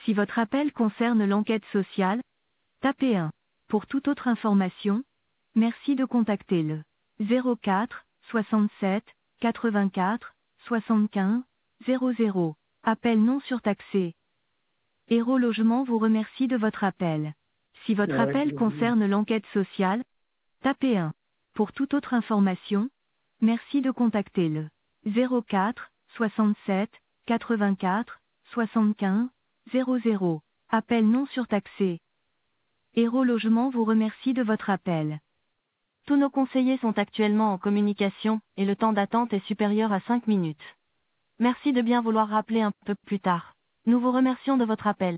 Si votre appel concerne l'enquête sociale, tapez 1. Pour toute autre information, merci de contacter le 04 67 84 75 00. Appel non surtaxé. Héros Logement vous remercie de votre appel. Si votre appel concerne l'enquête sociale, tapez 1. Pour toute autre information, merci de contacter le 04 67 84 75 00. Appel non surtaxé. Héros Logement vous remercie de votre appel. Tous nos conseillers sont actuellement en communication, et le temps d'attente est supérieur à 5 minutes. Merci de bien vouloir rappeler un peu plus tard. Nous vous remercions de votre appel.